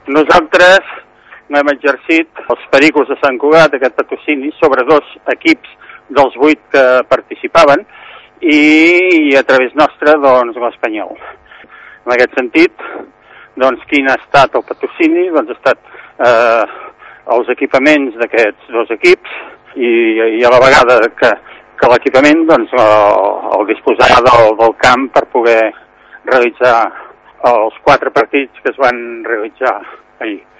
Nosaltres no hem exercit els Pericos de Sant Cugat, aquest patrocini, sobre 2 equips dels 8 que participaven i a través nostre, doncs, l'Espanyol. En aquest sentit, doncs, quin ha estat el patrocini? Doncs ha estat els equipaments d'aquests 2 equips i a la vegada que l'equipament, doncs, el disposar del camp per poder realitzar els 4 partits que es van realitzar ahir.